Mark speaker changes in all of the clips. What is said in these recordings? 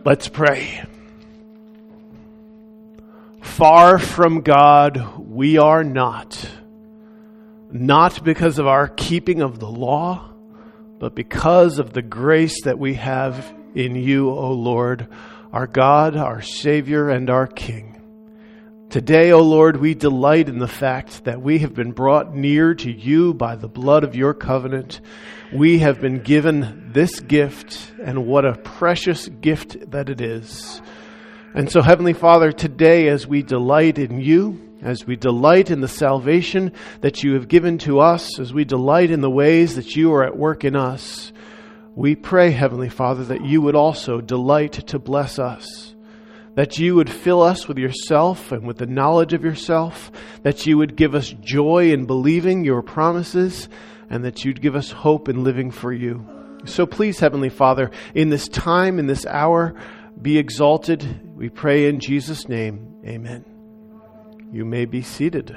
Speaker 1: Let's pray. Far from God we are not because of our keeping of the law, but because of the grace that we have in you, O Lord, our God, our Savior, and our King. Today, O Lord, we delight in the fact that we have been brought near to you by the blood of your covenant. We have been given this gift, and what a precious gift that it is. And so, Heavenly Father, today as we delight in you, as we delight in the salvation that you have given to us, as we delight in the ways that you are at work in us, we pray, Heavenly Father, that you would also delight to bless us, that you would fill us with yourself and with the knowledge of yourself, that you would give us joy in believing your promises, and that you'd give us hope in living for you. So please, Heavenly Father, in this time, in this hour, be exalted. We pray in Jesus' name. Amen. You may be seated.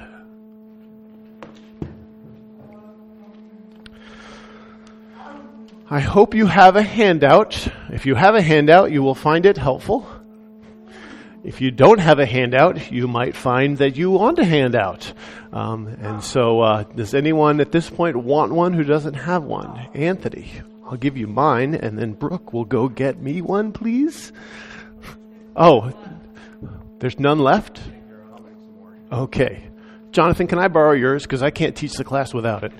Speaker 1: I hope you have a handout. If you have a handout, you will find it helpful. If you don't have a handout, you might find that you want a handout. And so does anyone at this point want one who doesn't have one? Anthony, I'll give you mine, and then Brooke will go get me one, please. Oh, there's none left? Okay. Jonathan, can I borrow yours? Because I can't teach the class without it.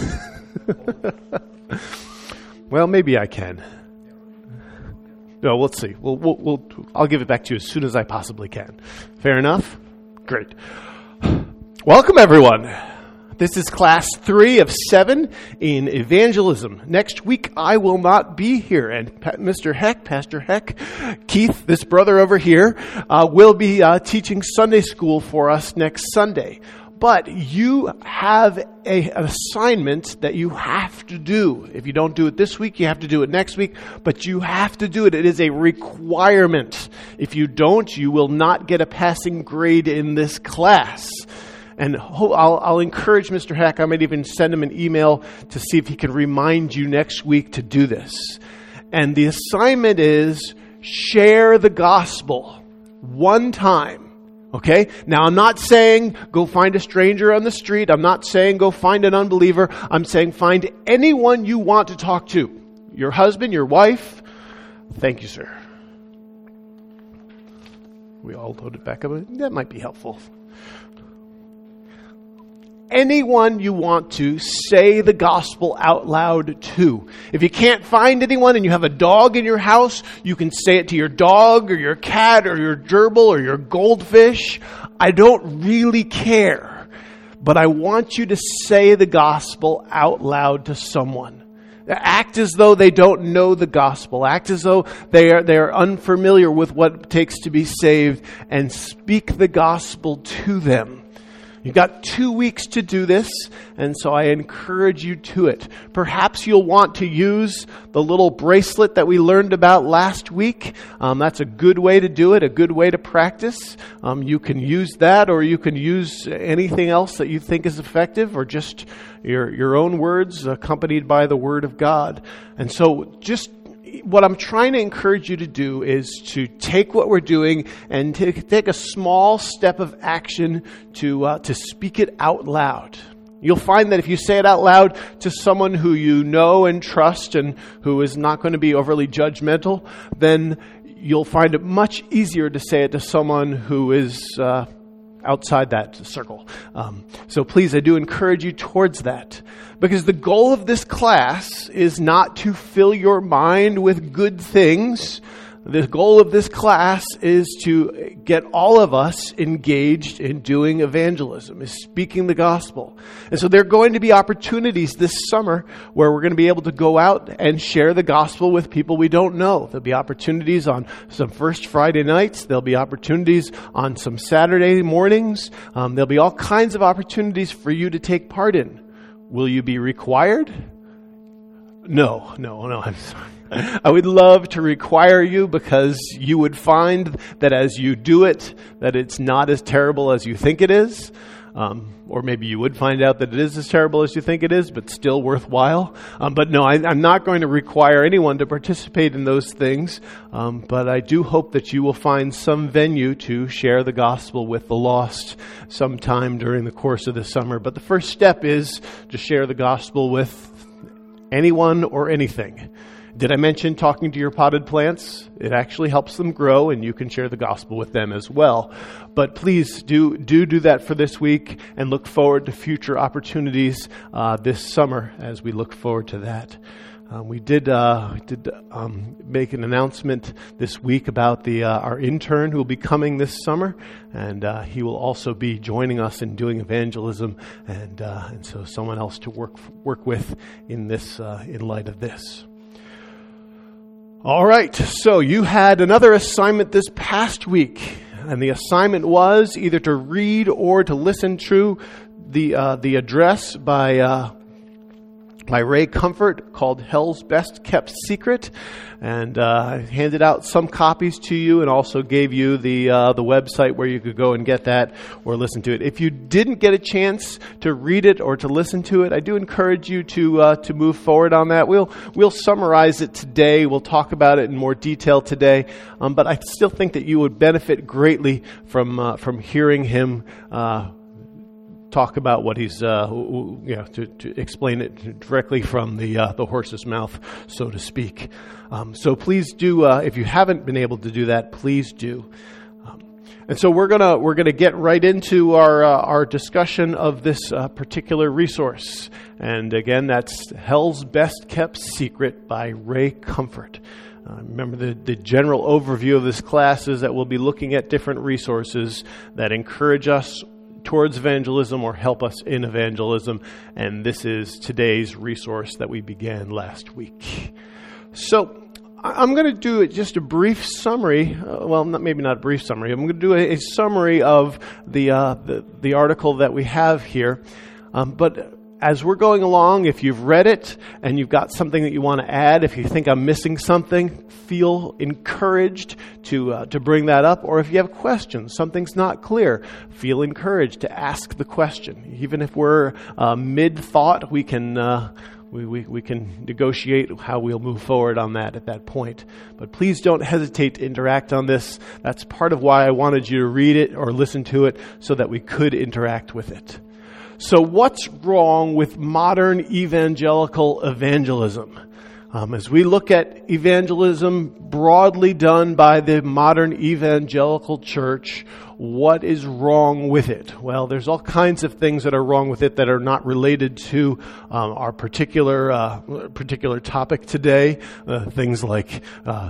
Speaker 1: Well, maybe I can. No, let's see. I'll give it back to you as soon as I possibly can. Fair enough? Great. Welcome, everyone. This is class 3 of 7 in evangelism. Next week, I will not be here. And Pastor Heck, Keith, this brother over here, will be teaching Sunday school for us next Sunday. But you have an assignment that you have to do. If you don't do it this week, you have to do it next week. But you have to do it. It is a requirement. If you don't, you will not get a passing grade in this class. And I'll encourage Mr. Heck. I might even send him an email to see if he can remind you next week to do this. And the assignment is share the gospel one time. Okay? Now, I'm not saying go find a stranger on the street. I'm not saying go find an unbeliever. I'm saying find anyone you want to talk to. Your husband, your wife. Thank you, sir. We all load it back up. That might be helpful. Anyone you want to say the gospel out loud to. If you can't find anyone and you have a dog in your house, you can say it to your dog or your cat or your gerbil or your goldfish. I don't really care, but I want you to say the gospel out loud to someone. Act as though they don't know the gospel. Act as though they are unfamiliar with what it takes to be saved, and speak the gospel to them. You've got 2 weeks to do this, and so I encourage you to it. Perhaps you'll want to use the little bracelet that we learned about last week. That's a good way to do it, a good way to practice. You can use that, or you can use anything else that you think is effective, or just your own words accompanied by the Word of God. And so just what I'm trying to encourage you to do is to take what we're doing and take a small step of action to speak it out loud. You'll find that if you say it out loud to someone who you know and trust and who is not going to be overly judgmental, then you'll find it much easier to say it to someone who is outside that circle. So please, I do encourage you towards that. Because the goal of this class is not to fill your mind with good things. The goal of this class is to get all of us engaged in doing evangelism, is speaking the gospel. And so there are going to be opportunities this summer where we're going to be able to go out and share the gospel with people we don't know. There'll be opportunities on some First Friday nights. There'll be opportunities on some Saturday mornings. There'll be all kinds of opportunities for you to take part in. Will you be required? No, I'm sorry. I would love to require you, because you would find that as you do it, that it's not as terrible as you think it is. Or maybe you would find out that it is as terrible as you think it is, but still worthwhile. But no, I'm not going to require anyone to participate in those things. But I do hope that you will find some venue to share the gospel with the lost sometime during the course of the summer. But the first step is to share the gospel with anyone or anything. Did I mention talking to your potted plants? It actually helps them grow, and you can share the gospel with them as well. But please do that for this week, and look forward to future opportunities this summer as we look forward to that. We did make an announcement this week about our intern who will be coming this summer, and he will also be joining us in doing evangelism, and so someone else to work with in this in light of this. All right, so you had another assignment this past week, and the assignment was either to read or to listen to the address by Ray Comfort called Hell's Best Kept Secret, and I handed out some copies to you and also gave you the website where you could go and get that or listen to it. If you didn't get a chance to read it or to listen to it, I do encourage you to move forward on that. We'll summarize it today. We'll talk about it in more detail today, but I still think that you would benefit greatly from hearing him talk about what he's, to explain it directly from the horse's mouth, so to speak. So please do, if you haven't been able to do that, please do. And so we're gonna get right into our discussion of this particular resource. And again, that's Hell's Best Kept Secret by Ray Comfort. Remember, the general overview of this class is that we'll be looking at different resources that encourage us towards evangelism or help us in evangelism, and this is today's resource that we began last week. So I'm going to do just a brief summary. Maybe not a brief summary. I'm going to do a summary of the article that we have here. But as we're going along, if you've read it and you've got something that you want to add, if you think I'm missing something, feel encouraged to bring that up. Or if you have questions, something's not clear, feel encouraged to ask the question. Even if we're mid-thought, we can negotiate how we'll move forward on that at that point. But please don't hesitate to interact on this. That's part of why I wanted you to read it or listen to it, so that we could interact with it. So what's wrong with modern evangelical evangelism? As we look at evangelism broadly done by the modern evangelical church, what is wrong with it? Well, there's all kinds of things that are wrong with it that are not related to our particular topic today. Things like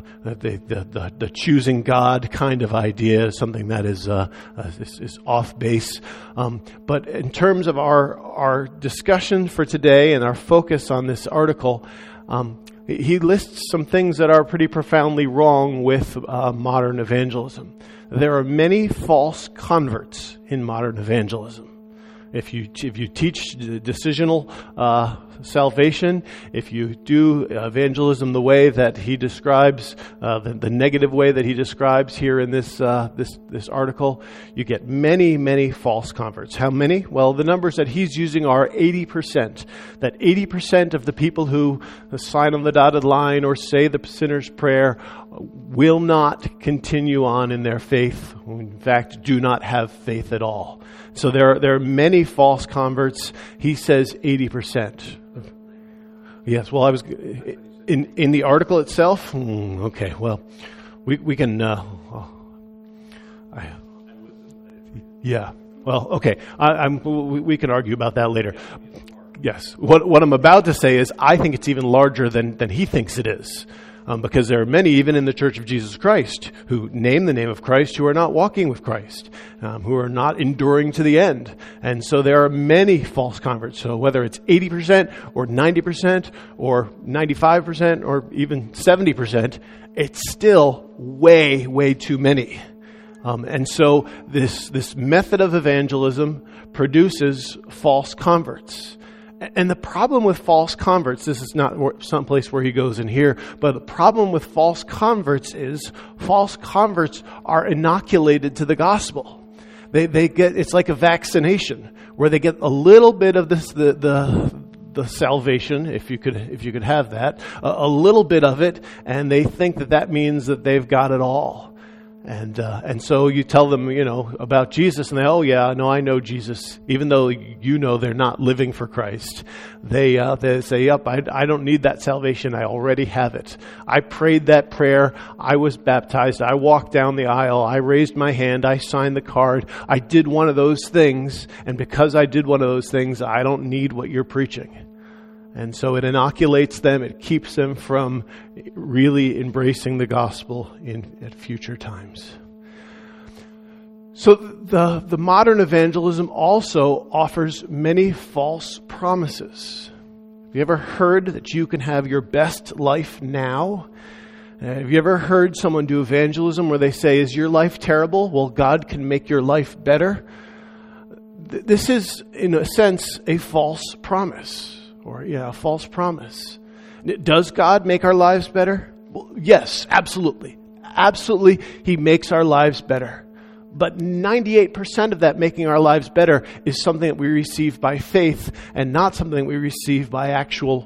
Speaker 1: the choosing God kind of idea, something that is off base. But in terms of our discussion for today and our focus on this article, he lists some things that are pretty profoundly wrong with modern evangelism. There are many false converts in modern evangelism. If you teach decisional salvation, if you do evangelism the way that he describes, the negative way that he describes here in this article, you get many false converts. How many? Well, the numbers that he's using are 80%. That 80% of the people who sign on the dotted line or say the sinner's prayer will not continue on in their faith. In fact, do not have faith at all. So there are many false converts. He says 80%. Yes, well, I was in the article itself. Okay, well, we can. Yeah. Well, okay. We can argue about that later. Yes. What I'm about to say is, I think it's even larger than he thinks it is. Because there are many, even in the Church of Jesus Christ, who name the name of Christ, who are not walking with Christ, who are not enduring to the end. And so there are many false converts. So whether it's 80% or 90% or 95% or even 70%, it's still way too many. And so this method of evangelism produces false converts. And the problem with false converts, this is not someplace where he goes in here, but the problem with false converts is false converts are inoculated to the gospel. They get, it's like a vaccination where they get a little bit of this, the salvation, if you could have that, a little bit of it, and they think that means that they've got it all. And so you tell them, about Jesus, and they, oh yeah, no, I know Jesus, even though they're not living for Christ. They say, yep, I don't need that salvation. I already have it. I prayed that prayer. I was baptized. I walked down the aisle. I raised my hand. I signed the card. I did one of those things. And because I did one of those things, I don't need what you're preaching. And so it inoculates them. It keeps them from really embracing the gospel at future times. So the modern evangelism also offers many false promises. Have you ever heard that you can have your best life now? Have you ever heard someone do evangelism where they say, is your life terrible? Well, God can make your life better. This is, in a sense, a false promise. A false promise. Does God make our lives better? Well, yes, absolutely. Absolutely, He makes our lives better. But 98% of that making our lives better is something that we receive by faith and not something that we receive by actual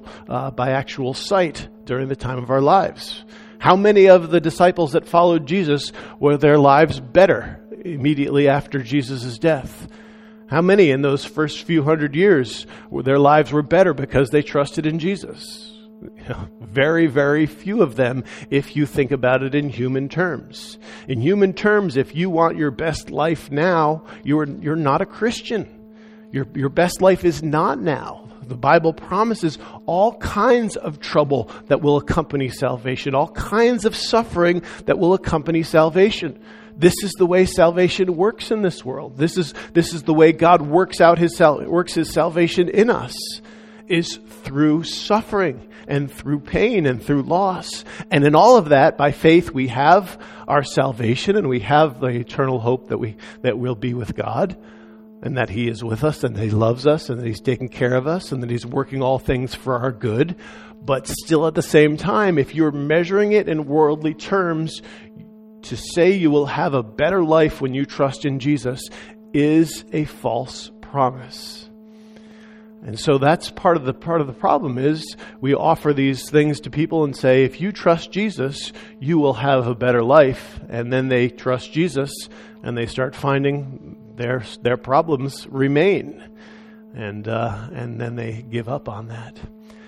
Speaker 1: sight during the time of our lives. How many of the disciples that followed Jesus were their lives better immediately after Jesus' death? How many in those first few hundred years their lives were better because they trusted in Jesus? Very, very few of them if you think about it in human terms. In human terms, if you want your best life now, you're not a Christian. Your best life is not now. The Bible promises all kinds of trouble that will accompany salvation, all kinds of suffering that will accompany salvation. This is the way salvation works in this world. This is the way God works His salvation in us, is through suffering and through pain and through loss. And in all of that, by faith, we have our salvation and we have the eternal hope that we'll be with God and that He is with us and that He loves us and that He's taking care of us and that He's working all things for our good. But still at the same time, if you're measuring it in worldly terms, to say you will have a better life when you trust in Jesus is a false promise. And so that's part of the problem is we offer these things to people and say, if you trust Jesus, you will have a better life. And then they trust Jesus and they start finding their problems remain. And then they give up on that.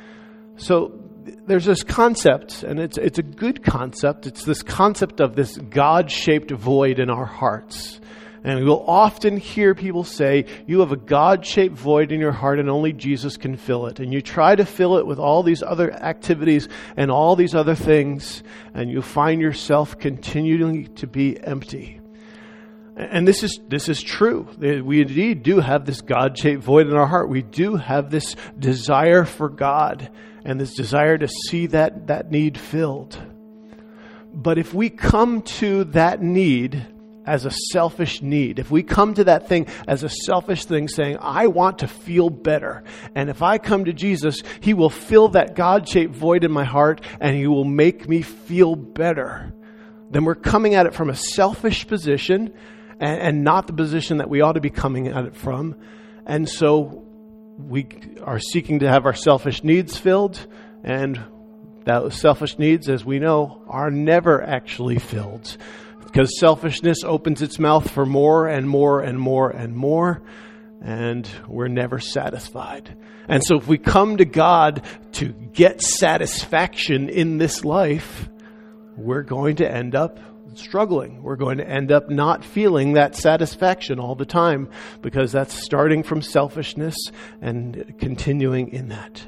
Speaker 1: So there's this concept, and it's a good concept. It's this concept of this God-shaped void in our hearts. And we'll often hear people say, you have a God-shaped void in your heart and only Jesus can fill it. And you try to fill it with all these other activities and all these other things, and you find yourself continuing to be empty. And this is true. We indeed do have this God-shaped void in our heart. We do have this desire for God and this desire to see that need filled. But if we come to that need as a selfish need, if we come to that thing as a selfish thing saying, I want to feel better, and if I come to Jesus, He will fill that God-shaped void in my heart and He will make me feel better, then we're coming at it from a selfish position and not the position that we ought to be coming at it from. And so we are seeking to have our selfish needs filled, and those selfish needs, as we know, are never actually filled. Because selfishness opens its mouth for more and more and more and more, and we're never satisfied. And so if we come to God to get satisfaction in this life, we're going to end up struggling. We're going to end up not feeling that satisfaction all the time, because that's starting from selfishness and continuing in that.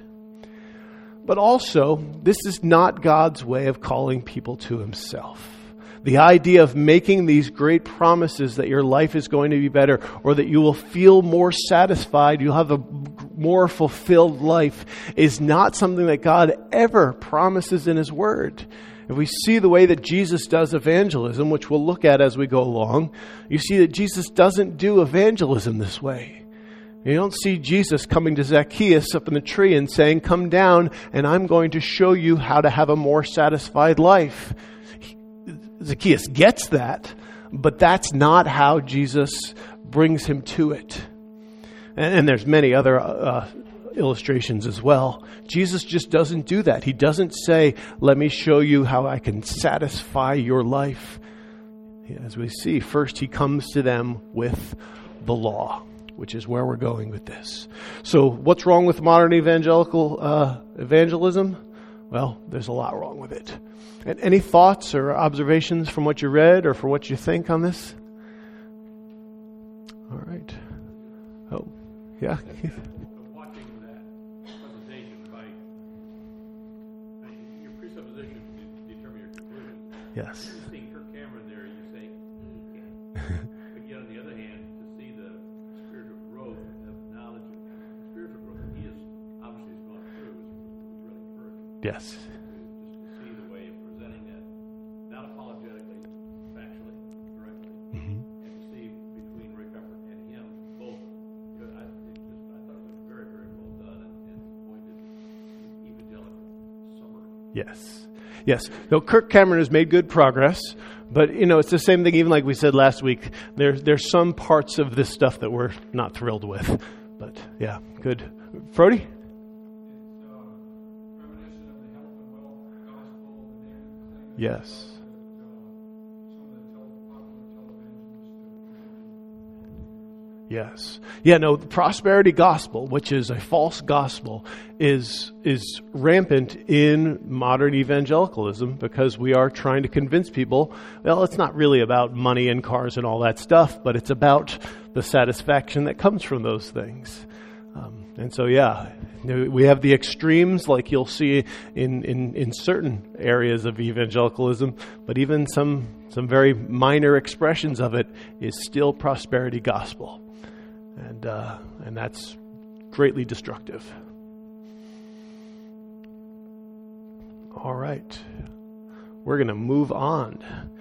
Speaker 1: But also, this is not God's way of calling people to Himself. The idea of making these great promises that your life is going to be better, or that you will feel more satisfied, you'll have a more fulfilled life, is not something that God ever promises in His Word. If we see the way that Jesus does evangelism, which we'll look at as we go along, you see that Jesus doesn't do evangelism this way. You don't see Jesus coming to Zacchaeus up in the tree and saying, come down and I'm going to show you how to have a more satisfied life. Zacchaeus gets that, but that's not how Jesus brings him to it. And there's many other illustrations as well. Jesus just doesn't do that. He doesn't say, let me show you how I can satisfy your life. As we see, first he comes to them with the law, which is where we're going with this. So what's wrong with modern evangelical evangelism? Well, there's a lot wrong with it. And any thoughts or observations from what you read or from what you think on this? All right. Oh, yeah.
Speaker 2: Watching that presentation, your presupposition to determine your conclusion.
Speaker 1: Yes.
Speaker 2: You're seeing Kirk Cameron there, you say, but yet on the other hand, to see the spiritual growth of knowledge, spiritual growth that he has obviously gone through is really encouraging.
Speaker 1: Yes.
Speaker 2: Just to see the way of presenting that, not apologetically, factually, directly, and to see between Rick Upper and him both. I thought it was very, very well done and pointed evangelical summary.
Speaker 1: Yes. Yes. No, Kirk Cameron has made good progress, but it's the same thing. Even like we said last week, there's some parts of this stuff that we're not thrilled with. But yeah, good. Frody? Yes. Yes. Yeah, no, the prosperity gospel, which is a false gospel, is rampant in modern evangelicalism because we are trying to convince people, well, it's not really about money and cars and all that stuff, but it's about the satisfaction that comes from those things. And so, yeah, we have the extremes like you'll see in certain areas of evangelicalism, but even some very minor expressions of it is still prosperity gospel. And that's greatly destructive. All right. We're going to move on.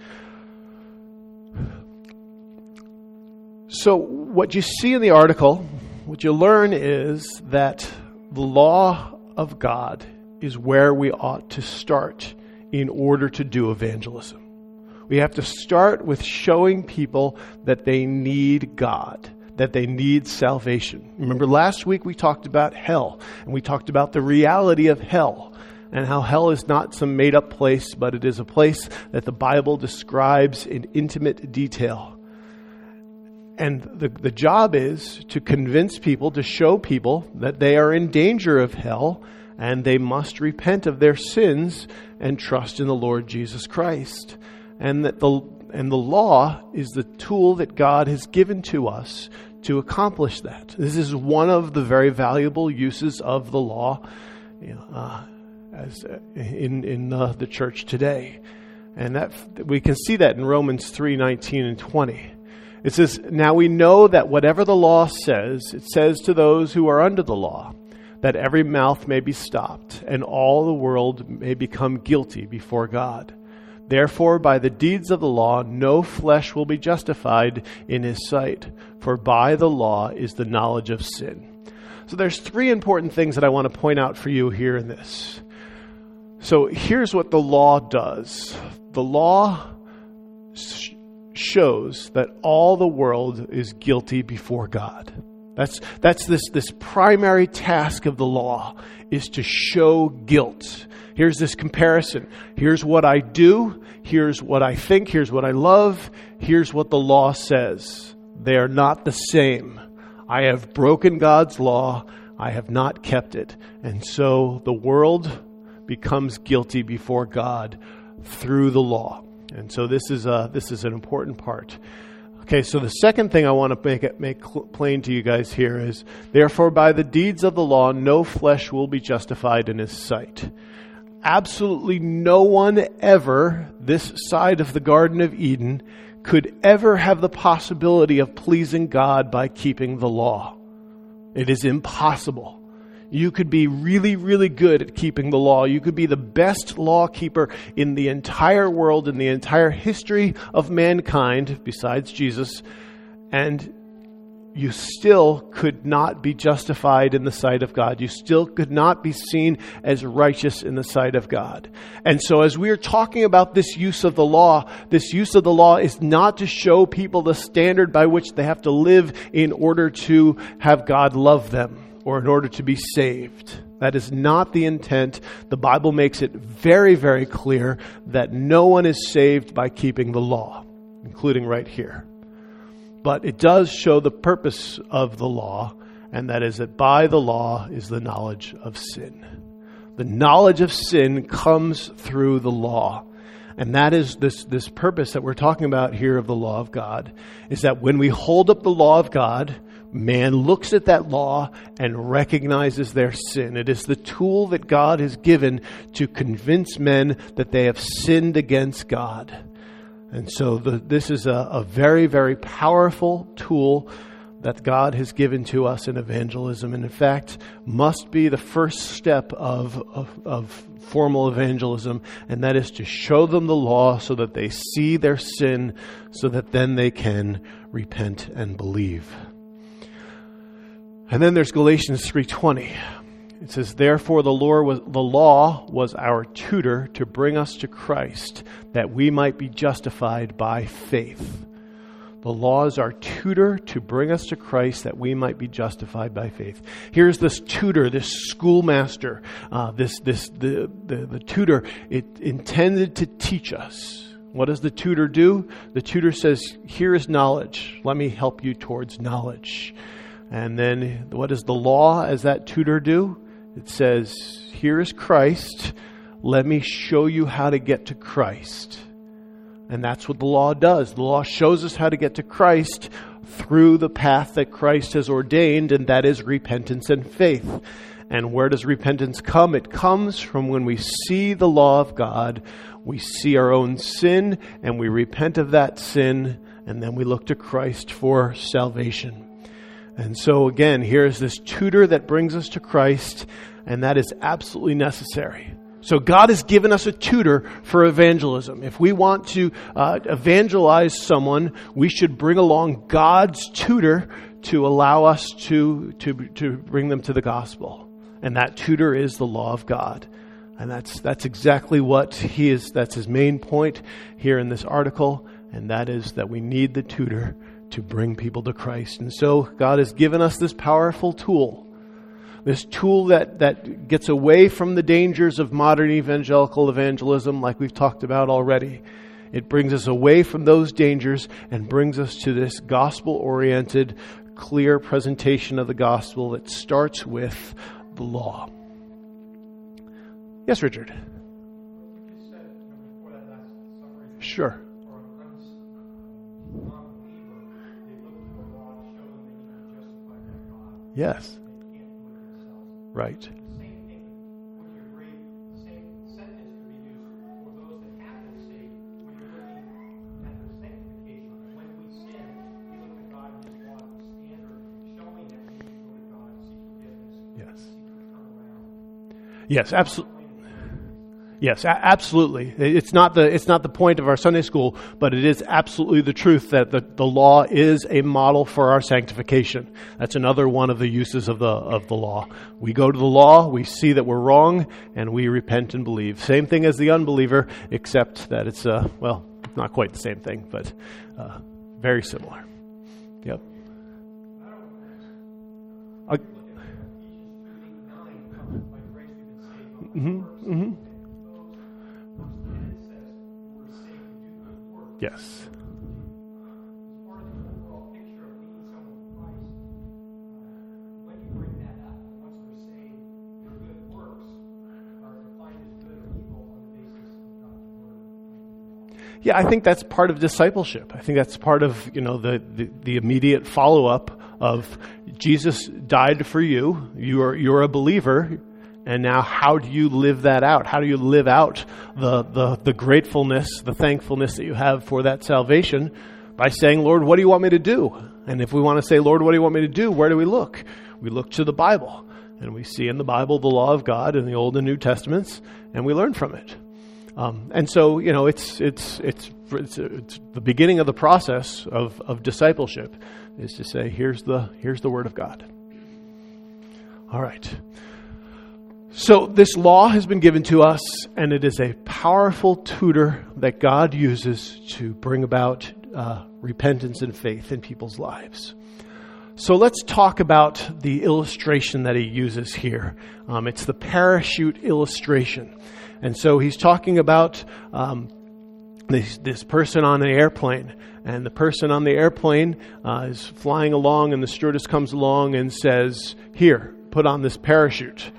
Speaker 1: So what you see in the article, what you learn is that the law of God is where we ought to start in order to do evangelism. We have to start with showing people that they need God, that they need salvation. Remember last week we talked about hell, and we talked about the reality of hell, and how hell is not some made-up place, but it is a place that the Bible describes in intimate detail. And the job is to convince people, to show people that they are in danger of hell, and they must repent of their sins and trust in the Lord Jesus Christ. And that the law is the tool that God has given to us to accomplish that. This is one of the very valuable uses of the law as in the church today. And that we can see that in Romans 3:19 and 20. It says, "Now we know that whatever the law says, it says to those who are under the law, that every mouth may be stopped, and all the world may become guilty before God. Therefore, by the deeds of the law, no flesh will be justified in his sight, for by the law is the knowledge of sin." So there's three important things that I want to point out for you here in this. So here's what the law does. The law shows that all the world is guilty before God. That's this primary task of the law, is to show guilt. Here's this comparison. Here's what I do. Here's what I think. Here's what I love. Here's what the law says. They are not the same. I have broken God's law. I have not kept it. And so the world becomes guilty before God through the law. And so this is an important part. Okay, so the second thing I want to make plain to you guys here is, therefore by the deeds of the law, no flesh will be justified in his sight. Absolutely no one ever, this side of the Garden of Eden, could ever have the possibility of pleasing God by keeping the law. It is impossible. You could be really, really good at keeping the law. You could be the best law keeper in the entire world, in the entire history of mankind, besides Jesus. And you still could not be justified in the sight of God. You still could not be seen as righteous in the sight of God. And so as we are talking about this use of the law is not to show people the standard by which they have to live in order to have God love them or in order to be saved. That is not the intent. The Bible makes it very, very clear that no one is saved by keeping the law, including right here. But it does show the purpose of the law, and that is that by the law is the knowledge of sin. The knowledge of sin comes through the law. And that is this purpose that we're talking about here of the law of God, is that when we hold up the law of God, man looks at that law and recognizes their sin. It is the tool that God has given to convince men that they have sinned against God. And so this is a very, very powerful tool that God has given to us in evangelism, and in fact must be the first step of formal evangelism, and that is to show them the law so that they see their sin, so that then they can repent and believe. And then there's Galatians 3:20. It says, "Therefore the law was our tutor to bring us to Christ, that we might be justified by faith." The law is our tutor to bring us to Christ, that we might be justified by faith. Here's this tutor, this schoolmaster, the tutor, it intended to teach us. What does the tutor do? The tutor says, "Here is knowledge. Let me help you towards knowledge." And then what does the law as that tutor do? It says, "Here is Christ. Let me show you how to get to Christ." And that's what the law does. The law shows us how to get to Christ through the path that Christ has ordained, and that is repentance and faith. And where does repentance come? It comes from when we see the law of God, we see our own sin, and we repent of that sin, and then we look to Christ for salvation. And so again, here's this tutor that brings us to Christ, and that is absolutely necessary. So God has given us a tutor for evangelism. If we want to evangelize someone, we should bring along God's tutor to allow us to bring them to the gospel. And that tutor is the law of God. And that's exactly what he is. That's his main point here in this article. And that is that we need the tutor to bring people to Christ. And so God has given us this powerful tool. This tool that gets away from the dangers of modern evangelical evangelism, like we've talked about already. It brings us away from those dangers and brings us to this gospel-oriented, clear presentation of the gospel that starts with the law. Yes, Richard? Sure. Yes. Right.
Speaker 3: Same thing. Would you agree? The same sentence could be used for those that have been saved when you're looking at their sanctification. When we sin, we look to God and His law as the standard, showing that we need to go to God and seek forgiveness.
Speaker 1: Yes.
Speaker 3: Seek to turn around.
Speaker 1: Yes, absolutely. Yes, absolutely. It's not the point of our Sunday school, but it is absolutely the truth that the law is a model for our sanctification. That's another one of the uses of the law. We go to the law, we see that we're wrong, and we repent and believe. Same thing as the unbeliever, except that it's not quite the same thing, but very similar. Yep. Yes.
Speaker 3: As part of the overall picture of leading someone to Christ, when you bring that up, once we're saved, your good works are defined as good or evil on the basis of God's word.
Speaker 1: Yeah, I think that's part of discipleship. I think that's part of, the immediate follow-up of Jesus died for you. You're a believer. And now how do you live that out? How do you live out the gratefulness, the thankfulness that you have for that salvation? By saying, Lord, what do you want me to do? And if we want to say, Lord, what do you want me to do? Where do we look? We look to the Bible. And we see in the Bible the law of God in the Old and New Testaments, and we learn from it. And so, it's the beginning of the process of discipleship is to say, here's the Word of God. All right. So this law has been given to us, and it is a powerful tutor that God uses to bring about repentance and faith in people's lives. So let's talk about the illustration that he uses here. It's the parachute illustration. And so he's talking about this person on an airplane. And the person on the airplane is flying along, and the stewardess comes along and says, "Here, put on this parachute."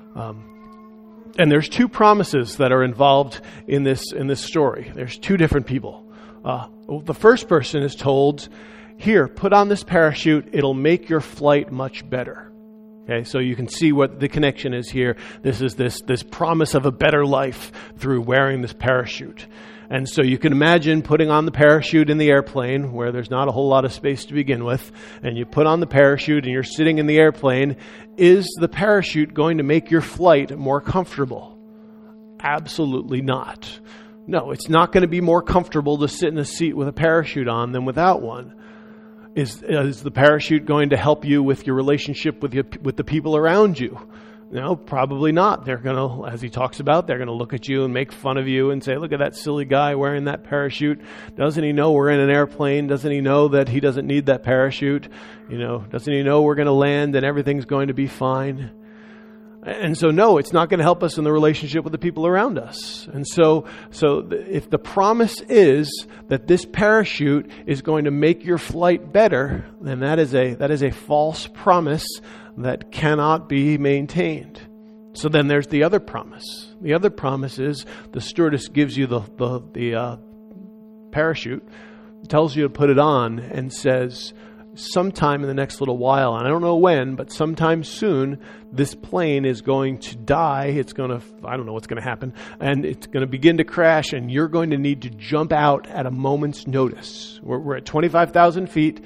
Speaker 1: And there's two promises that are involved in this story. There's two different people. The first person is told, "Here, put on this parachute. It'll make your flight much better." Okay, so you can see what the connection is here. This is this promise of a better life through wearing this parachute. And so you can imagine putting on the parachute in the airplane where there's not a whole lot of space to begin with, and you put on the parachute and you're sitting in the airplane. Is the parachute going to make your flight more comfortable? Absolutely not. No, it's not going to be more comfortable to sit in a seat with a parachute on than without one. Is the parachute going to help you with your relationship with the people around you? No, probably not. They're going to, as he talks about, they're going to look at you and make fun of you and say, "Look at that silly guy wearing that parachute. Doesn't he know we're in an airplane? Doesn't he know that he doesn't need that parachute? Doesn't he know we're going to land and everything's going to be fine?" And so, no, it's not going to help us in the relationship with the people around us. And so if the promise is that this parachute is going to make your flight better, then that is a false promise that cannot be maintained. So then there's the other promise. The other promise is the stewardess gives you the parachute, tells you to put it on, and says, sometime in the next little while, and I don't know when, but sometime soon, this plane is going to die. I don't know what's going to happen, and it's going to begin to crash, and you're going to need to jump out at a moment's notice. We're at 25,000 feet,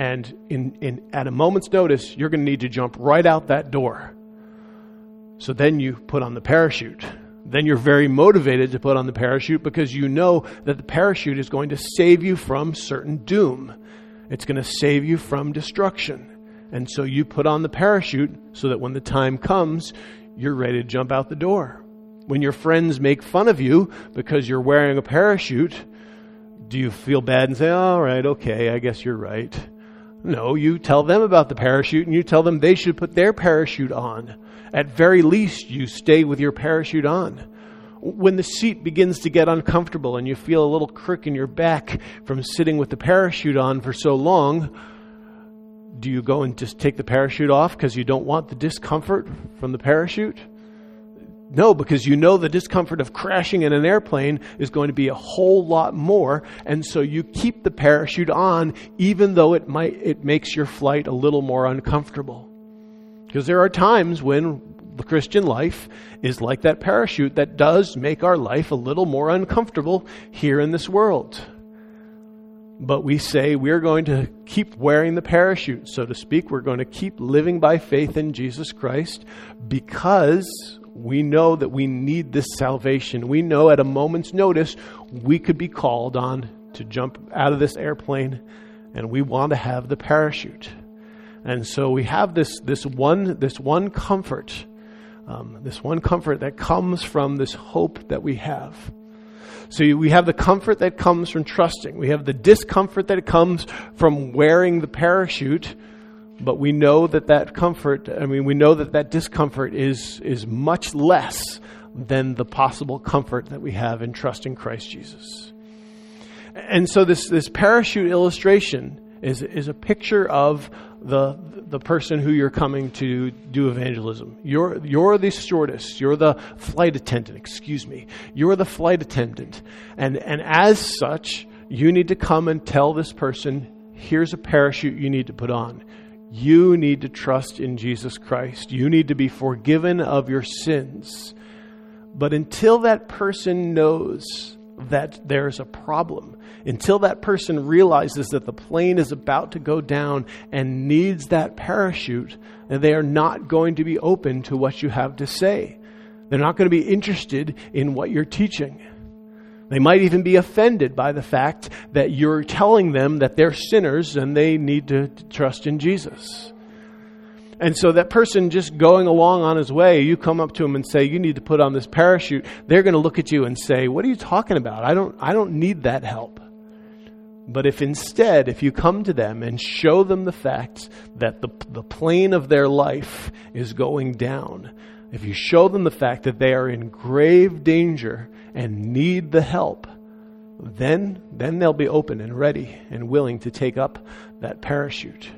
Speaker 1: and at a moment's notice, you're going to need to jump right out that door. So then you put on the parachute. Then you're very motivated to put on the parachute because you know that the parachute is going to save you from certain doom. It's going to save you from destruction. And so you put on the parachute so that when the time comes, you're ready to jump out the door. When your friends make fun of you because you're wearing a parachute, do you feel bad and say, "All right, okay, I guess you're right"? No, you tell them about the parachute and you tell them they should put their parachute on. At very least, you stay with your parachute on. When the seat begins to get uncomfortable and you feel a little crick in your back from sitting with the parachute on for so long, do you go and just take the parachute off because you don't want the discomfort from the parachute? No, because you know the discomfort of crashing in an airplane is going to be a whole lot more, and so you keep the parachute on even though it makes your flight a little more uncomfortable. Because there are times when the Christian life is like that parachute that does make our life a little more uncomfortable here in this world. But we say we're going to keep wearing the parachute, so to speak. We're going to keep living by faith in Jesus Christ because we know that we need this salvation. We know at a moment's notice we could be called on to jump out of this airplane, and we want to have the parachute. And so we have this one comfort. This one comfort that comes from this hope that we have. So we have the comfort that comes from trusting. We have the discomfort that comes from wearing the parachute, but we know that comfort, we know that discomfort is much less than the possible comfort that we have in trusting Christ Jesus. And so this parachute illustration is a picture of the person who you're coming to do evangelism. You're the stewardess. You're the flight attendant. You're the flight attendant. And as such, you need to come and tell this person, here's a parachute you need to put on. You need to trust in Jesus Christ. You need to be forgiven of your sins. But until that person knows that there's a problem, until that person realizes that the plane is about to go down and needs that parachute, and they are not going to be open to what you have to say. They're not going to be interested in what you're teaching. They might even be offended by the fact that you're telling them that they're sinners and they need to trust in Jesus. And so that person just going along on his way, you come up to him and say, you need to put on this parachute. They're going to look at you and say, what are you talking about? I don't need that help. But if instead, if you come to them and show them the fact that the plane of their life is going down, if you show them the fact that they are in grave danger and need the help, then they'll be open and ready and willing to take up that parachute.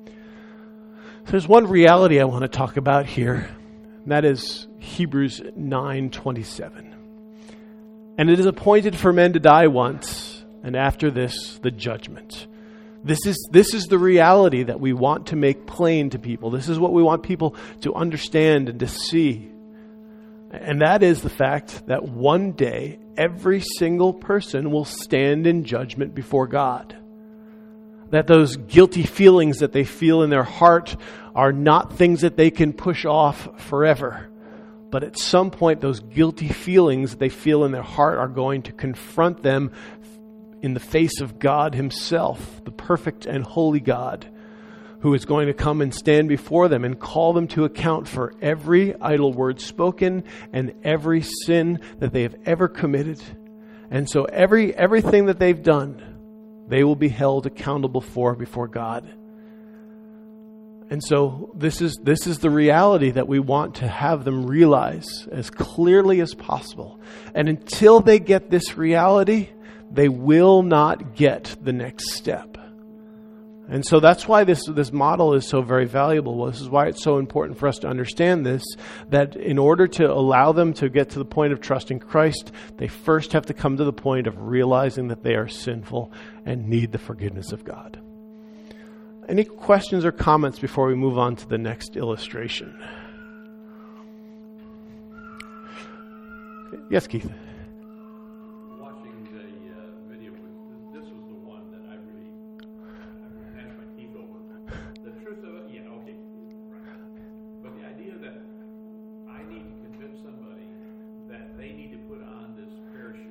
Speaker 1: There's one reality I want to talk about here, and that is Hebrews 9:27. And it is appointed for men to die once, and after this, the judgment. This is the reality that we want to make plain to people. This is what we want people to understand and to see. And that is the fact that one day, every single person will stand in judgment before God. That those guilty feelings that they feel in their heart are not things that they can push off forever. But at some point, those guilty feelings that they feel in their heart are going to confront them in the face of God Himself, the perfect and holy God, who is going to come and stand before them and call them to account for every idle word spoken and every sin that they have ever committed. And so everything that they've done, they will be held accountable for before God. And so this is the reality that we want to have them realize as clearly as possible. And until they get this reality, they will not get the next step. And so that's why this model is so very valuable. This is why it's so important for us to understand this, that in order to allow them to get to the point of trusting Christ, they first have to come to the point of realizing that they are sinful and need the forgiveness of God. Any questions or comments before we move on to the next illustration? Yes, Keith.
Speaker 2: Watching the video, this was the one that I really gnashed my teeth over. The truth of it, yeah, okay, right. But the idea that I need to convince somebody that they need to put on this parachute,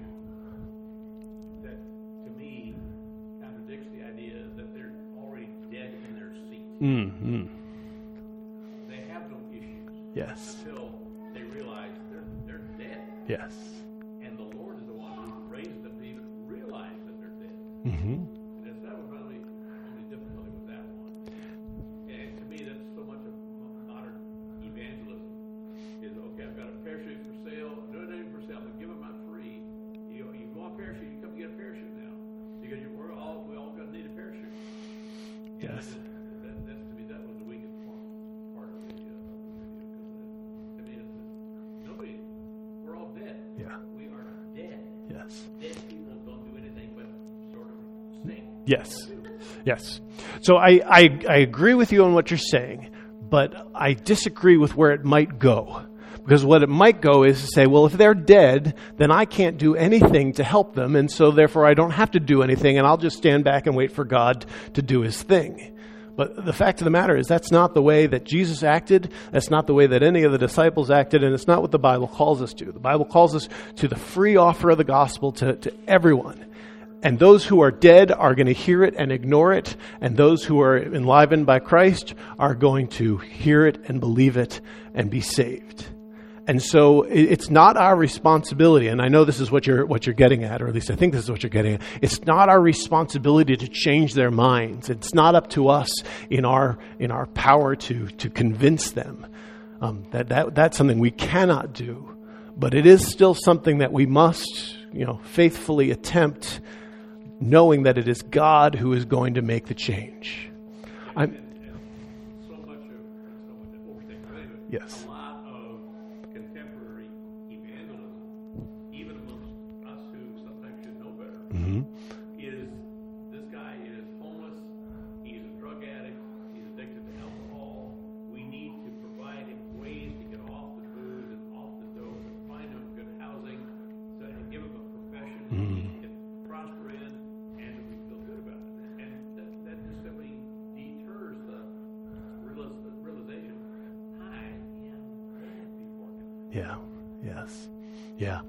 Speaker 2: that to me contradicts the idea that they're already dead in their seat.
Speaker 1: Mm-hmm.
Speaker 2: They have no issues.
Speaker 1: Yes.
Speaker 2: Until they realize they're dead.
Speaker 1: Yes.
Speaker 2: And the Lord is the one who raised them to even realize that they're dead.
Speaker 1: Mm-hmm.
Speaker 2: And that was my only difficulty with that one. And to me, that's so much of modern evangelism. Is, okay, I've got a parachute for sale. No, not even for sale. But give them out free. You go on parachute, you come get a parachute now. Because we all going to need a parachute.
Speaker 1: Yes.
Speaker 2: That's to me, that was the weakest part of the video. Because to me, nobody, we're all dead.
Speaker 1: Yeah.
Speaker 2: We are dead.
Speaker 1: Yes.
Speaker 2: Dead people don't do anything but sort of sing.
Speaker 1: Yes. Yes. So I agree with you on what you're saying, but I disagree with where it might go. Because what it might go is to say, well, if they're dead, then I can't do anything to help them, and so therefore I don't have to do anything, and I'll just stand back and wait for God to do His thing. But the fact of the matter is that's not the way that Jesus acted. That's not the way that any of the disciples acted, and it's not what the Bible calls us to. The Bible calls us to the free offer of the gospel to everyone. And those who are dead are going to hear it and ignore it, and those who are enlivened by Christ are going to hear it and believe it and be saved. And so it's not our responsibility, and I know this is what you're getting at, or at least I think this is what you're getting at. It's not our responsibility to change their minds. It's not up to us in our power to convince them. That's something we cannot do, but it is still something that we must, faithfully attempt, knowing that it is God who is going to make the change. Yes.
Speaker 2: A lot of contemporary evangelism, even amongst us who sometimes should know better, is this guy is homeless, he's a drug addict, he's addicted to alcohol. We need to provide him ways to get off the booze and off the dope and find him good housing, so and give him a profession he can prosper in, and we feel good about it. And that just simply deters the realization. I am dead before him.
Speaker 1: Yeah. Yes. Yeah.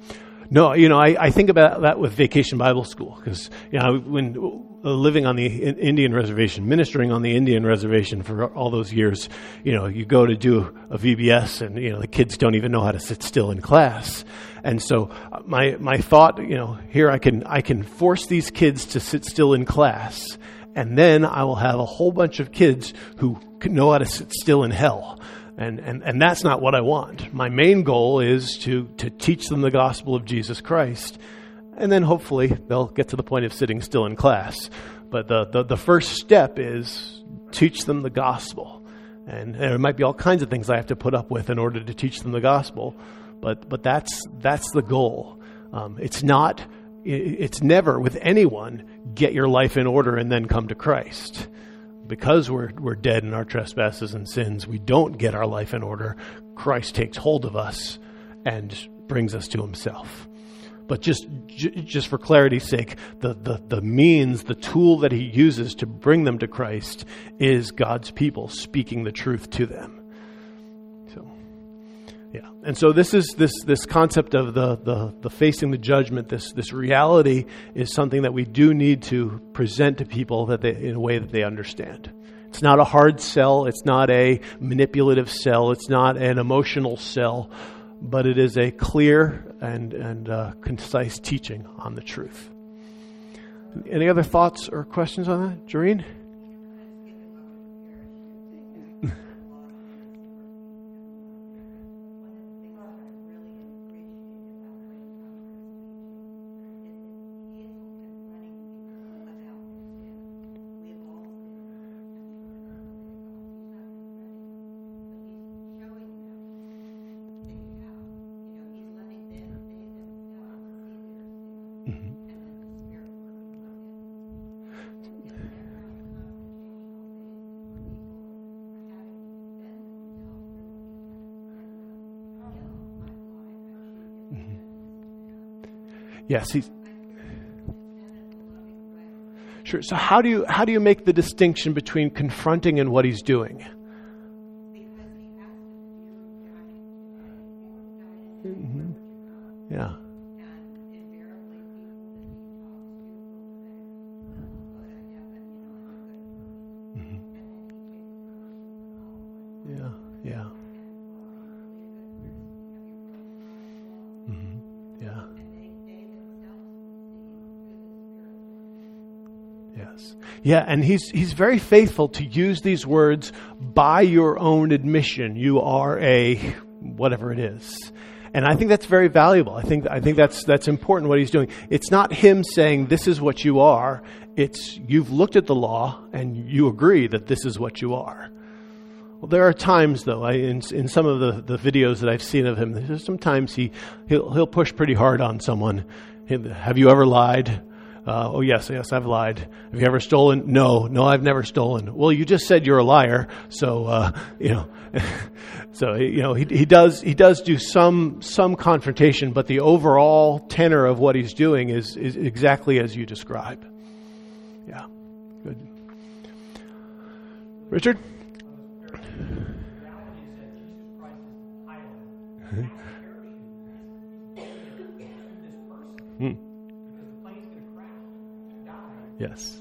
Speaker 1: No, I think about that with Vacation Bible School, because when living on the Indian reservation, ministering on the Indian reservation for all those years, you go to do a VBS, and the kids don't even know how to sit still in class. And so my thought, here I can force these kids to sit still in class, and then I will have a whole bunch of kids who can know how to sit still in hell. And that's not what I want. My main goal is to teach them the gospel of Jesus Christ, and then hopefully they'll get to the point of sitting still in class. But the first step is teach them the gospel. And there might be all kinds of things I have to put up with in order to teach them the gospel, but that's the goal. It's never with anyone, get your life in order and then come to Christ. Because we're dead in our trespasses and sins, we don't get our life in order. Christ takes hold of us and brings us to himself. But just for clarity's sake, the means, the tool that he uses to bring them to Christ is God's people speaking the truth to them. So, yeah. And so this is this concept of the facing the judgment, this reality is something that we do need to present to people in a way that they understand. It's not a hard sell. It's not a manipulative sell. It's not an emotional sell. But it is a clear and concise teaching on the truth. Any other thoughts or questions on that, Jareen? Yes, sure. So how do you make the distinction between confronting and what he's doing? Mm-hmm. Yeah. Mm-hmm. Yeah. Yeah. Mm-hmm. Yeah. Yes. Yeah, and he's very faithful to use these words by your own admission. You are a whatever it is. And I think that's very valuable. I think that's important what he's doing. It's not him saying this is what you are. It's you've looked at the law and you agree that this is what you are. Well, there are times though, in some of the videos that I've seen of him, sometimes he'll push pretty hard on someone. Have you ever lied? Oh, yes, I've lied. Have you ever stolen? No, I've never stolen. Well, you just said you're a liar. So, he does do some confrontation, but the overall tenor of what he's doing is exactly as you describe. Yeah, good. Richard?
Speaker 3: The reality is that Jesus Christ is the pilot. This person.
Speaker 1: Yes.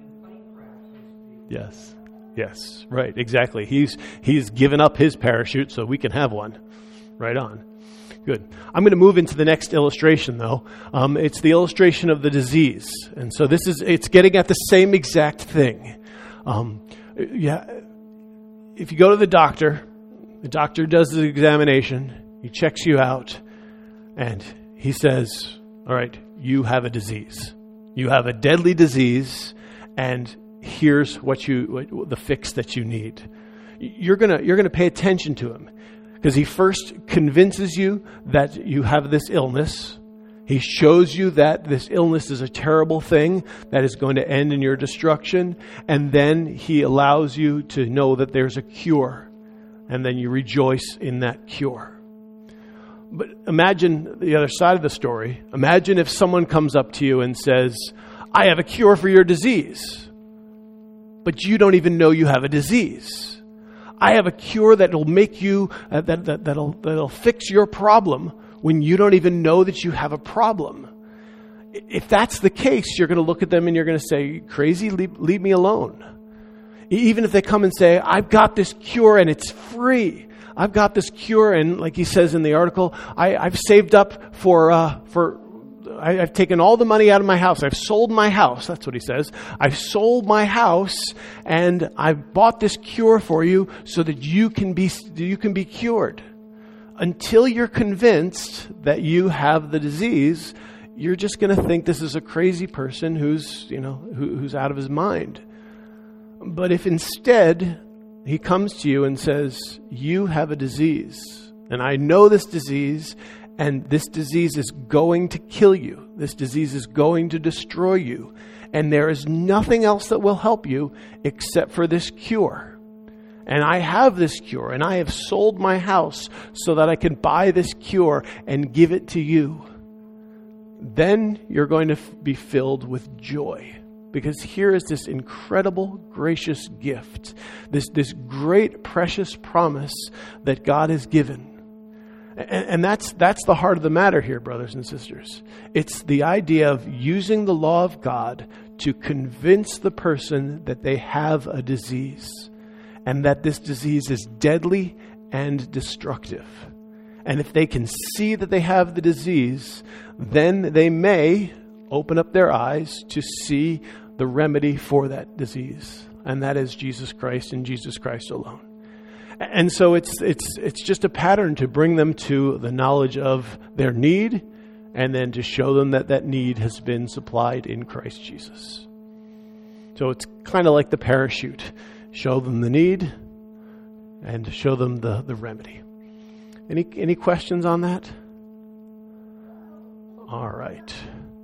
Speaker 1: Yes. Right. Exactly. He's given up his parachute so we can have one. Right on. Good. I'm going to move into the next illustration, though. It's the illustration of the disease, and so it's getting at the same exact thing. If you go to the doctor does the examination. He checks you out, and he says, "All right, you have a disease. You have a deadly disease, and here's the fix that you need." You're gonna pay attention to him because he first convinces you that you have this illness. He shows you that this illness is a terrible thing that is going to end in your destruction, and then he allows you to know that there's a cure, and then you rejoice in that cure. But imagine the other side of the story. Imagine if someone comes up to you and says, "I have a cure for your disease," but you don't even know you have a disease. "I have a cure that'll make you that'll fix your problem when you don't even know that you have a problem. If that's the case, you're going to look at them and you're going to say, crazy, leave me alone. Even if they come and say, I've got this cure and it's free. I've got this cure, and like he says in the article, I've saved up I've taken all the money out of my house. I've sold my house. That's what he says. I've sold my house and I've bought this cure for you so that you can be cured. Until you're convinced that you have the disease, you're just going to think this is a crazy person who's out of his mind. But if instead he comes to you and says, you have a disease, and I know this disease, and this disease is going to kill you. This disease is going to destroy you. And there is nothing else that will help you except for this cure. And I have this cure, and I have sold my house so that I can buy this cure and give it to you. Then you're going to be filled with joy. Because here is this incredible, gracious gift, this great, precious promise that God has given. And that's the heart of the matter here, brothers and sisters. It's the idea of using the law of God to convince the person that they have a disease and that this disease is deadly and destructive. And if they can see that they have the disease, then they may open up their eyes to see the remedy for that disease, and that is Jesus Christ and Jesus Christ alone. And so it's just a pattern to bring them to the knowledge of their need, and then to show them that need has been supplied in Christ Jesus. So it's kind of like the parachute. Show them the need and show them the remedy. Any questions on that? All right.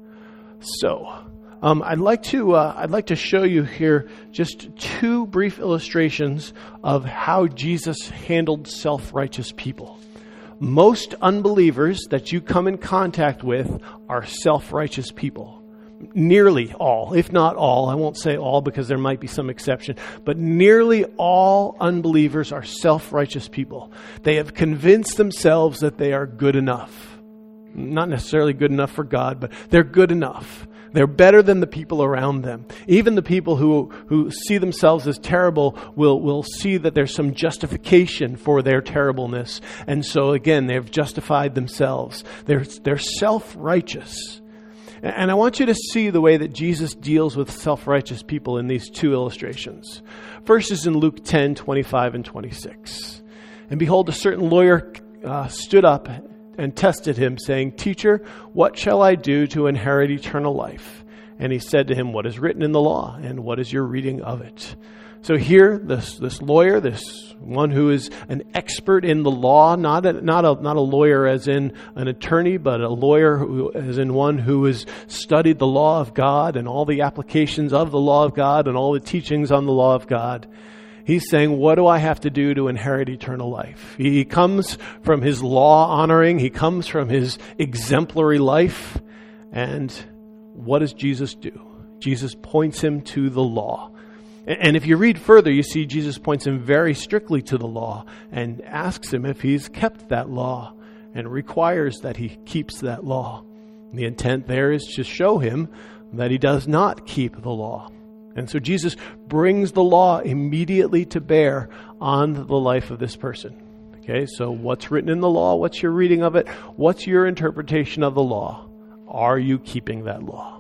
Speaker 1: So I'd like to show you here just two brief illustrations of how Jesus handled self-righteous people. Most unbelievers that you come in contact with are self-righteous people. Nearly all, if not all, I won't say all because there might be some exception, but nearly all unbelievers are self-righteous people. They have convinced themselves that they are good enough. Not necessarily good enough for God, but they're good enough. They're better than the people around them. Even the people who see themselves as terrible will see that there's some justification for their terribleness. And so again, they've justified themselves. They're self-righteous. And I want you to see the way that Jesus deals with self-righteous people in these two illustrations. First is in Luke 10, 25 and 26. And behold, a certain lawyer stood up and tested him, saying, Teacher, what shall I do to inherit eternal life? And he said to him, What is written in the law, and what is your reading of it? So here, this lawyer, this one who is an expert in the law, not a lawyer as in an attorney, but a lawyer who, as in one who has studied the law of God and all the applications of the law of God and all the teachings on the law of God. He's saying, what do I have to do to inherit eternal life? He comes from his law honoring. He comes from his exemplary life. And what does Jesus do? Jesus points him to the law. And if you read further, you see Jesus points him very strictly to the law and asks him if he's kept that law and requires that he keeps that law. The intent there is to show him that he does not keep the law. And so Jesus brings the law immediately to bear on the life of this person. Okay, so what's written in the law? What's your reading of it? What's your interpretation of the law? Are you keeping that law?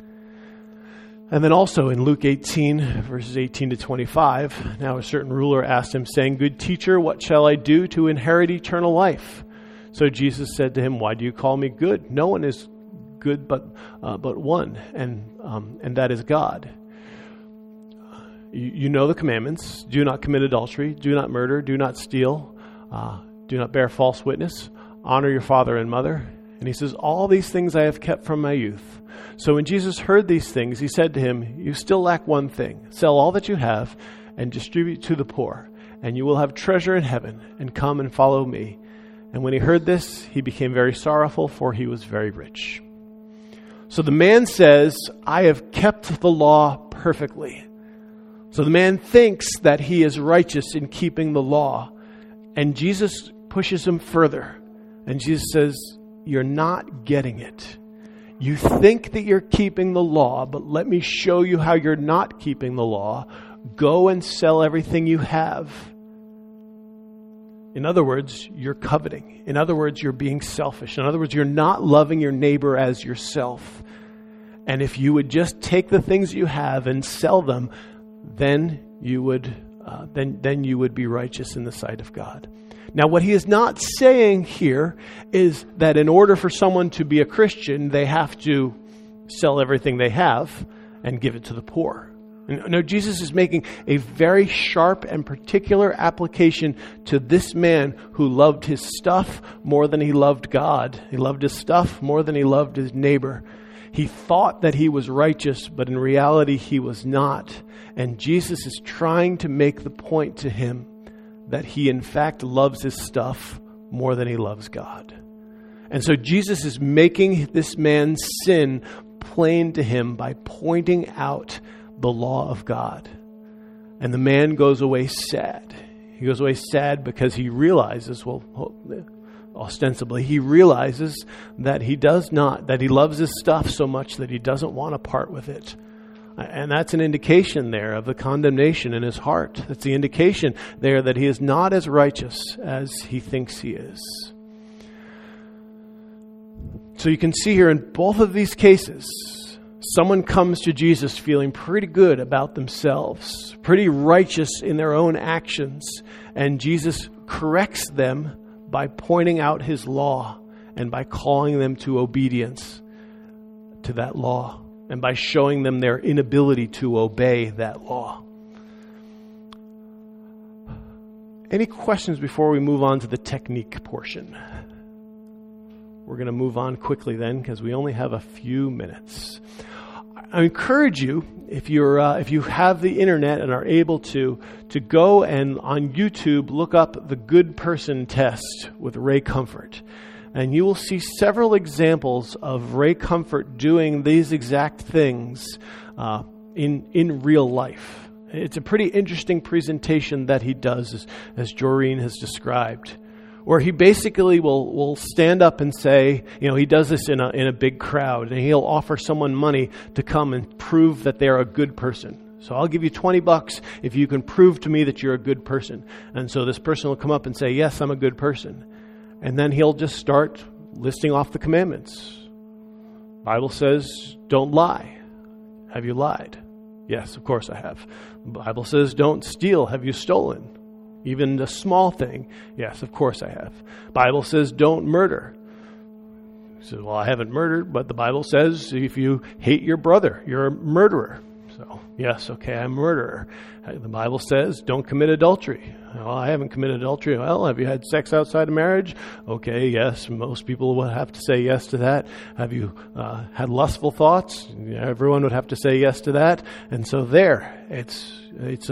Speaker 1: And then also in Luke 18, verses 18 to 25, now a certain ruler asked him, saying, Good teacher, what shall I do to inherit eternal life? So Jesus said to him, Why do you call me good? No one is good but one, and that is God. You know the commandments. Do not commit adultery. Do not murder. Do not steal. Do not bear false witness. Honor your father and mother. And he says, all these things I have kept from my youth. So when Jesus heard these things, he said to him, You still lack one thing. Sell all that you have and distribute to the poor, and you will have treasure in heaven, and come and follow me. And when he heard this, he became very sorrowful, for he was very rich. So the man says, I have kept the law perfectly. So the man thinks that he is righteous in keeping the law. And Jesus pushes him further. And Jesus says, you're not getting it. You think that you're keeping the law, but let me show you how you're not keeping the law. Go and sell everything you have. In other words, you're coveting. In other words, you're being selfish. In other words, you're not loving your neighbor as yourself. And if you would just take the things you have and sell them, then you would be righteous in the sight of God. Now, what he is not saying here is that in order for someone to be a Christian, they have to sell everything they have and give it to the poor. No, Jesus is making a very sharp and particular application to this man who loved his stuff more than he loved God. He loved his stuff more than he loved his neighbor. He thought that he was righteous, but in reality he was not. And Jesus is trying to make the point to him that he in fact loves his stuff more than he loves God. And so Jesus is making this man's sin plain to him by pointing out the law of God. And the man goes away sad. He goes away sad because he realizes, ostensibly, he realizes that he loves his stuff so much that he doesn't want to part with it. And that's an indication there of the condemnation in his heart. That's the indication there that he is not as righteous as he thinks he is. So you can see here in both of these cases, someone comes to Jesus feeling pretty good about themselves, pretty righteous in their own actions, and Jesus corrects them by pointing out his law and by calling them to obedience to that law and by showing them their inability to obey that law. Any questions before we move on to the technique portion? We're going to move on quickly then because we only have a few minutes. I encourage you, if you have the internet and are able to go and on YouTube look up the Good Person Test with Ray Comfort. And you will see several examples of Ray Comfort doing these exact things in real life. It's a pretty interesting presentation that he does, as Joreen has described, where he basically will stand up and say, he does this in a big crowd, and he'll offer someone money to come and prove that they're a good person. So I'll give you $20 if you can prove to me that you're a good person. And so this person will come up and say, yes, I'm a good person. And then he'll just start listing off the commandments. Bible says, don't lie. Have you lied? Yes, of course I have. Bible says, don't steal. Have you stolen? Even the small thing. Yes, of course I have. Bible says, don't murder. He says, well, I haven't murdered, but the Bible says if you hate your brother, you're a murderer. So, yes, okay, I'm a murderer. The Bible says, don't commit adultery. Well, I haven't committed adultery. Well, have you had sex outside of marriage? Okay, yes, most people would have to say yes to that. Have you had lustful thoughts? Everyone would have to say yes to that. And so there, it's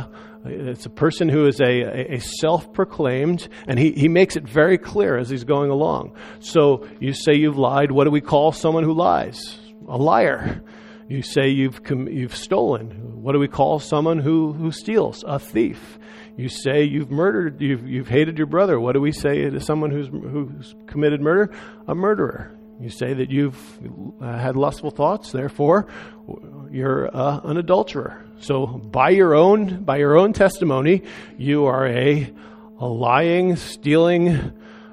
Speaker 1: a person who is a self-proclaimed, and he makes it very clear as he's going along. So you say you've lied. What do we call someone who lies? A liar. You say you've stolen. What do we call someone who steals? A thief. You say you've murdered. You've hated your brother. What do we say to someone who's committed murder? A murderer. You say that you've had lustful thoughts. Therefore, you're an adulterer. So by your own testimony, you are a lying, stealing,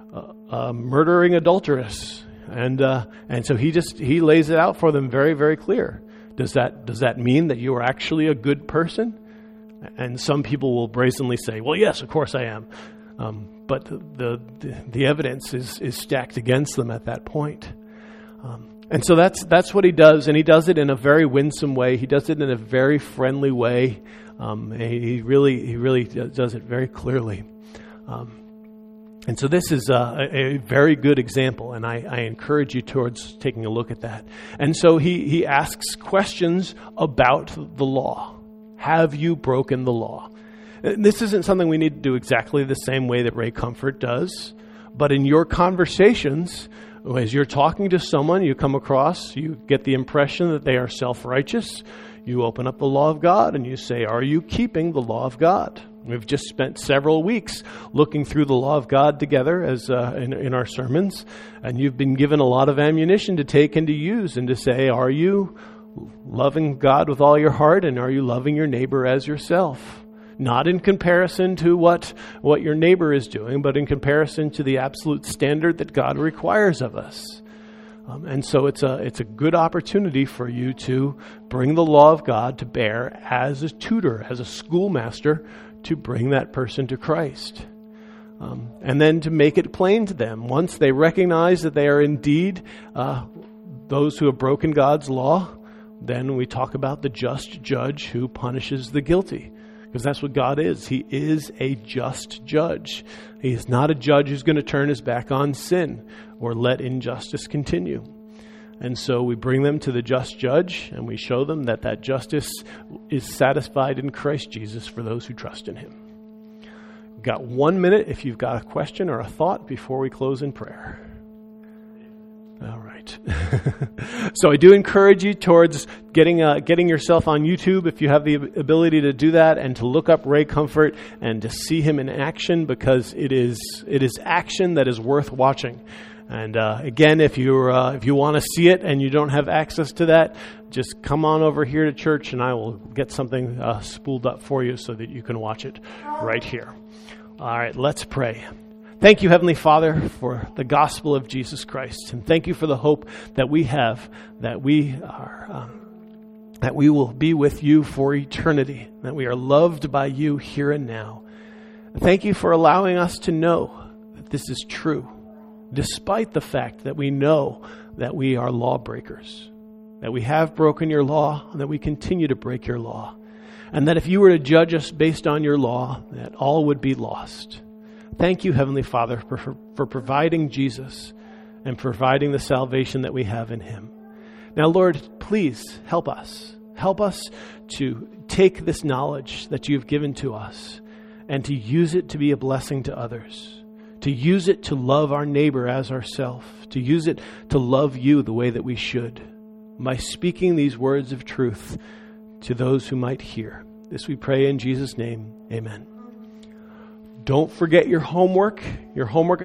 Speaker 1: murdering adulteress. And so he lays it out for them very, very clear. Does that mean that you are actually a good person? And some people will brazenly say, well, yes, of course I am. But the evidence is stacked against them at that point. And so that's what he does, and he does it in a very winsome way. He does it in a very friendly way. He really does it very clearly. And so this is a very good example, and I encourage you towards taking a look at that. And so he asks questions about the law. Have you broken the law? This isn't something we need to do exactly the same way that Ray Comfort does, but in your conversations, as you're talking to someone, you come across, you get the impression that they are self-righteous. You open up the law of God and you say, are you keeping the law of God? We've just spent several weeks looking through the law of God together as in our sermons, and you've been given a lot of ammunition to take and to use and to say, are you loving God with all your heart, and are you loving your neighbor as yourself? Not in comparison to what your neighbor is doing, but in comparison to the absolute standard that God requires of us. And so it's a good opportunity for you to bring the law of God to bear as a tutor, as a schoolmaster, to bring that person to Christ. And then to make it plain to them. Once they recognize that they are indeed those who have broken God's law, then we talk about the just judge who punishes the guilty. Because that's what God is. He is a just judge. He is not a judge who's going to turn his back on sin or let injustice continue. And so we bring them to the just judge, and we show them that justice is satisfied in Christ Jesus for those who trust in him. We've got 1 minute if you've got a question or a thought before we close in prayer. All right. So I do encourage you towards getting yourself on YouTube if you have the ability to do that, and to look up Ray Comfort and to see him in action, because it is action that is worth watching. And again, if you want to see it and you don't have access to that, just come on over here to church, and I will get something spooled up for you so that you can watch it right here. All right, let's pray. Thank you, Heavenly Father, for the gospel of Jesus Christ, and thank you for the hope that we have, that we will be with you for eternity, that we are loved by you here and now. Thank you for allowing us to know that this is true, despite the fact that we know that we are lawbreakers, that we have broken your law, and that we continue to break your law, and that if you were to judge us based on your law, that all would be lost. Thank you, Heavenly Father, for providing Jesus and providing the salvation that we have in him. Now, Lord, please help us. Help us to take this knowledge that you've given to us and to use it to be a blessing to others, to use it to love our neighbor as ourselves, to use it to love you the way that we should, by speaking these words of truth to those who might hear. This we pray in Jesus' name. Amen. Don't forget your homework. Your homework